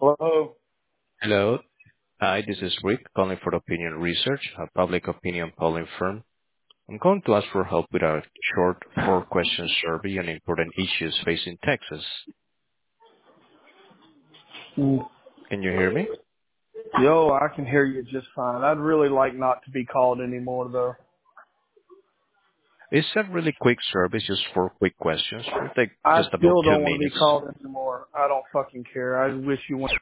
Hello. Hello. Hi, this is Rick calling for Opinion Research, a public opinion polling firm. I'm calling to ask for help with a short four-question survey on important issues facing Texas. Mm. Can you hear me? Yo, I can hear you just fine. I'd really like not to be called anymore though. It's a really quick survey, just four quick questions. It'll take I just about still two don't want to be minutes. called anymore. I don't fucking care. I wish you